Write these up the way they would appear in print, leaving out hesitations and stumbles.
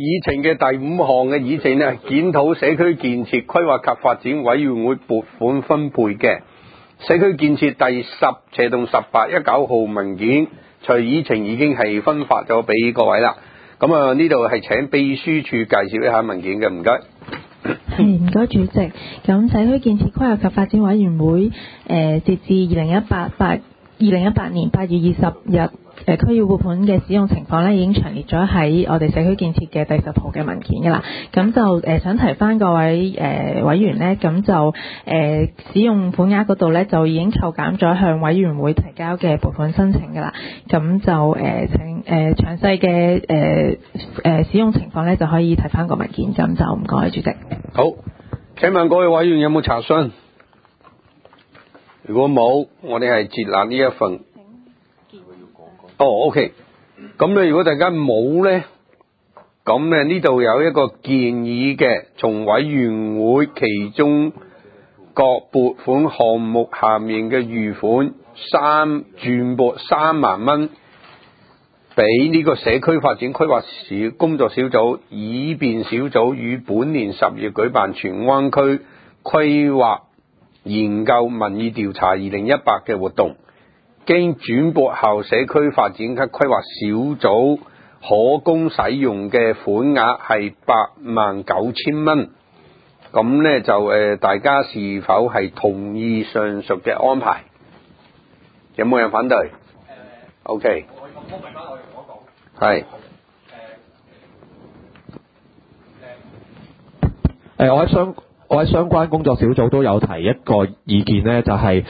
議程嘅第5項嘅議程呢，檢討社區建設規劃及發展委員會撥款分配嘅社區建設第10/1819號文件，隨議程已經係分發咗俾各位啦。咁啊，呢度係請秘書處介紹一下文件嘅，唔該。 唔該主席。咁社區建設規劃及發展委員會截至2018年8月20日區議會撥款嘅使用情況咧，已經詳列咗喺我哋社區建設嘅第10號嘅文件㗎啦。咁就想提翻各位委員呢，咁就使用款額嗰度咧，就已經扣減咗向委員會提交嘅撥款申請㗎啦。咁就請詳細嘅使用情況咧，就可以睇翻個文件。咁就唔該主席。 好，請問各位委員有冇查詢？如果冇，我哋係接納呢一份。OK。咁咧，如果大家冇咧，咁咧呢度有一個建議嘅，從委員會其中各撥款項目下面嘅預款轉撥3萬蚊俾呢個社區發展規劃工作小組，以便小組於本年10月舉辦荃灣區規劃研究民意調查2018嘅活動。經轉撥後，社區發展及規劃小組可供使用嘅款額係89000蚊。咁呢就大家是否係同意上述嘅安排？有冇人反對？OK。係。 我喺相關工作小組都有提一個意見呢，就係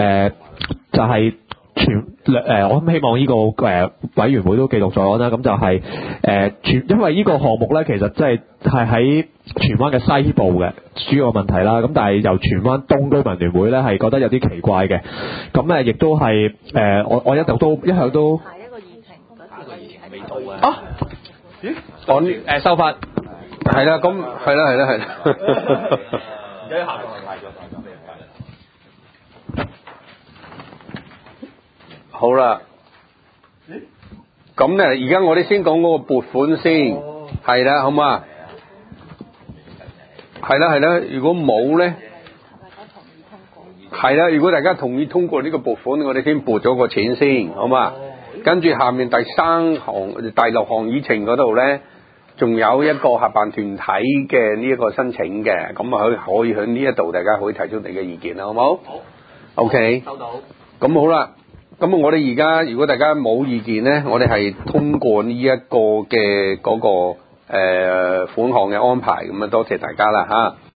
我希望呢個委員會都記錄咗啦。咁就係因為呢個項目呢，其實即係喺荃灣嘅西部嘅主要問題啦。咁但係由荃灣東居民聯會呢，係覺得有啲奇怪嘅。咁亦都係我一向都下一個議程未到啊！咦？ 講收法係啦，咁係啦。 而家下個係賴咗大家俾人解。 好啦，咁咧，而家我哋先講嗰個撥款先，係啦，好嘛？係啦，如果冇咧，係啦，如果大家同意通過呢個撥款，我哋先撥咗個錢先，好嘛？跟住下面第6項議程嗰度咧，仲有一個合辦團體嘅呢一個申請嘅，咁啊可以喺呢一度大家可以提出你嘅意見啦，好冇？好。OK。收到。咁好啦。咁我哋而家如果大家冇意見呢，我哋係通過呢一個嘅嗰個款項嘅安排，咁啊多謝大家啦嚇。